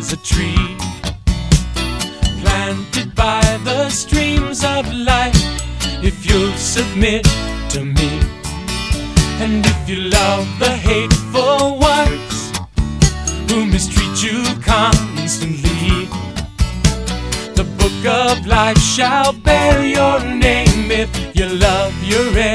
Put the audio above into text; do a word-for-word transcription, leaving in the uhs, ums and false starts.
as a tree planted by the streams of life. If you'll submit to me, and if you love the hateful ones who mistreat you constantly, the book of life shall bear your name if you love your